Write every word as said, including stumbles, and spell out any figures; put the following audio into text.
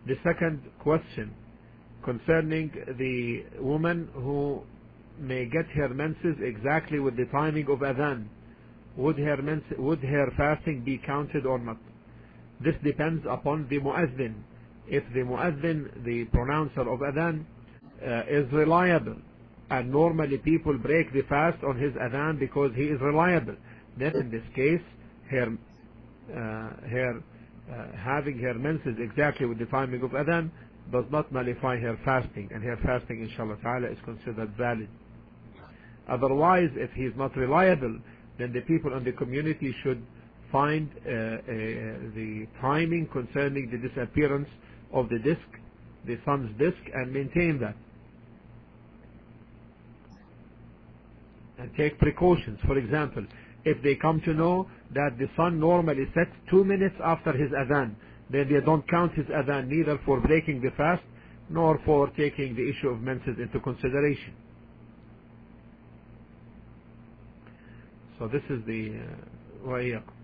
The second question concerning the woman who may get her menses exactly with the timing of adhan. Would her, mens would her fasting be counted or not? This depends upon the muazzin. If the muazzin, the pronouncer of adhan, uh, is reliable, and normally people break the fast on his adhan because he is reliable, then in this case, her, uh, her uh, having her menses exactly with the timing of adhan does not nullify her fasting, and her fasting, inshallah ta'ala, is considered valid. Otherwise, if he is not reliable, then the people in the community should find uh, uh, the timing concerning the disappearance of the disc, the sun's disc, and maintain that. And take precautions. For example, if they come to know that the sun normally sets two minutes after his adhan, then they don't count his adhan neither for breaking the fast nor for taking the issue of menses into consideration. So this is the uh,